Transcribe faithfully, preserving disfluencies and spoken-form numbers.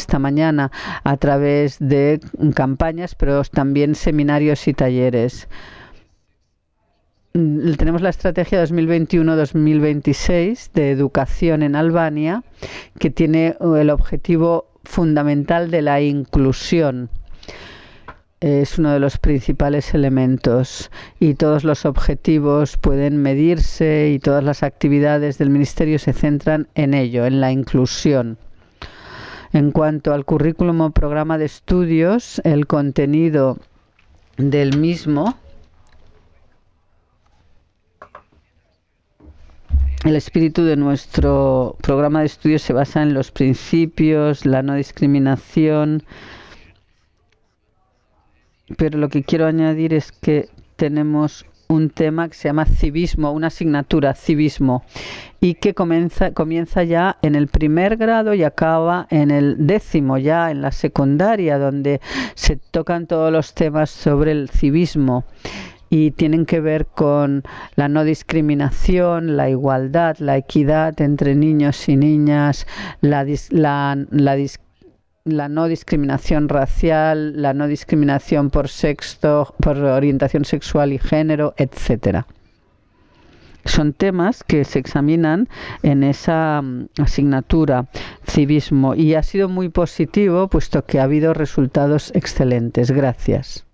esta mañana a través de campañas, pero también seminarios y talleres. Tenemos la estrategia dos mil veintiuno a dos mil veintiséis de educación en Albania, que tiene el objetivo fundamental de la inclusión. Es uno de los principales elementos y todos los objetivos pueden medirse y todas las actividades del Ministerio se centran en ello, en la inclusión. En cuanto al currículum o programa de estudios, el contenido del mismo, el espíritu de nuestro programa de estudios se basa en los principios, la no discriminación, pero lo que quiero añadir es que tenemos un tema que se llama civismo, una asignatura, civismo, y que comienza, comienza ya en el primer grado y acaba en el décimo, ya en la secundaria, donde se tocan todos los temas sobre el civismo y tienen que ver con la no discriminación, la igualdad, la equidad entre niños y niñas, la, la, la discriminación, la no discriminación racial, la no discriminación por sexo, por orientación sexual y género, etcétera. Son temas que se examinan en esa asignatura, civismo, y ha sido muy positivo, puesto que ha habido resultados excelentes. Gracias.